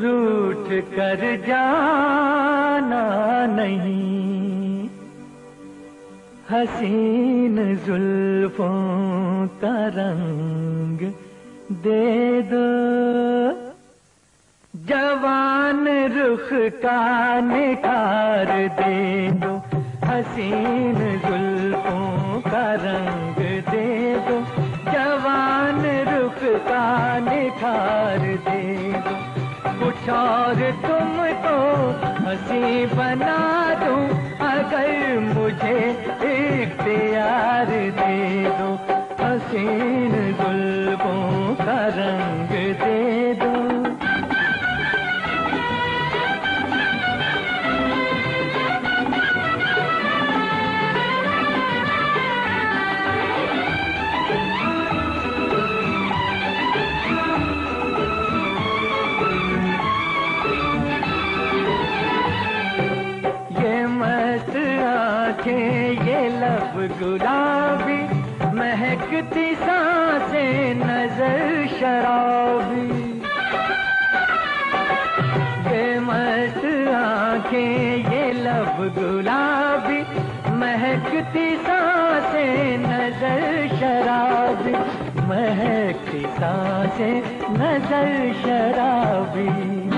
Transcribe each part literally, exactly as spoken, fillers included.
रूठ कर जाना नहीं, हसीन जुल्फों का रंग दे दो, जवान रुख का निखार दे दो, हसीन जुल्फों का रंग दे दो, जवान रुख का निखार दे दो। कुछ और तुमको हंसी बना दूं, अगर मुझे इख्तियार दे दो, हसीन जुल्फों का रंग दे दो। ये लब गुलाबी, महकती सांसें नजर शराबी, ये मस्त आंखें ये लब गुलाबी, महकती सांसें नजर शराबी, महकती सांसें नजर शराबी।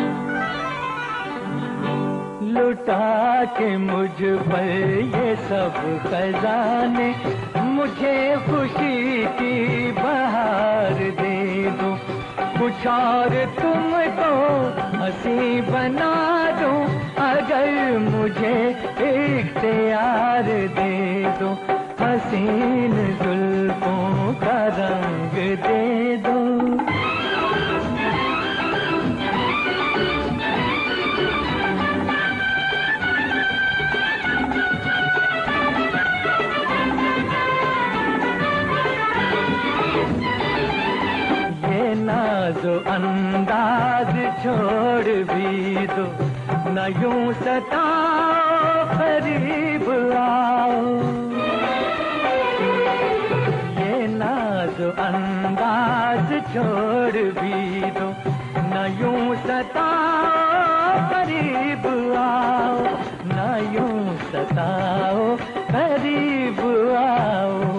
लुटा के मुझ पर ये सब खजाने, मुझे खुशी की बहार दे दो, कुछ और तुमको हंसी बना दूं, अगर मुझे इख्तियार दे दो, हसीन जुल्फों का रंग दे दो। जो अंदाज छोड़ भी दो, न यूं सताओ करीब आओ, ये नाज़ अंदाज छोड़ भी दो, न यूं सताओ करीब आओ, न यूं सताओ करीब आओ।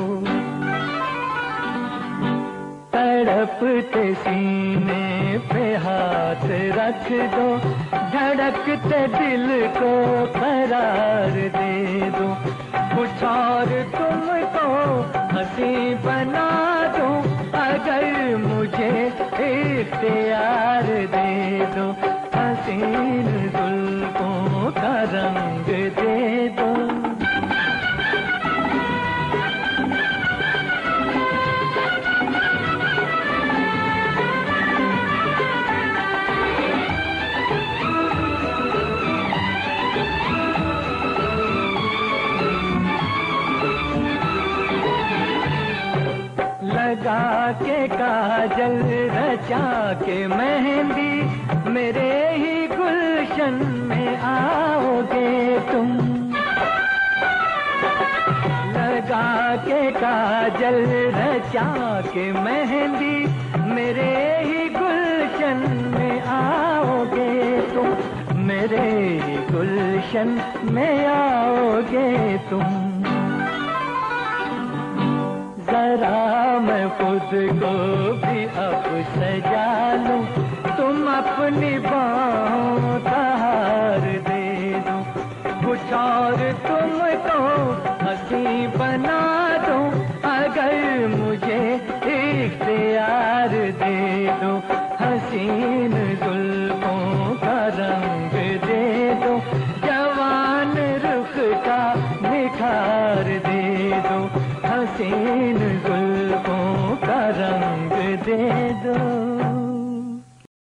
तड़पते सीने पे हाथ रख दो, धड़कते दिल को करार दे दो, कुछ और तुमको हंसी बना दूं, अगर मुझे इख्तियार दे दो, हसीन जुल्फों का रंग दे दो। लगा के काजल रचा के मेहंदी, मेरे ही गुलशन में आओगे तुम, लगा के काजल रचा के मेहंदी, मेरे ही गुलशन में आओगे तुम, मेरे ही गुलशन में आओगे तुम। जरा मैं खुद को भी अब सजा लूं, तुम अपनी बाहों का हार दे दो, कुछ और तुमको हंसी बना दूं, अगर मुझे इख्तियार दे दो, हसीन जुल्फों का रंग दे दो, जवान रुख का निखार दे दो, हसीन जुल्फों का रंग दे दो।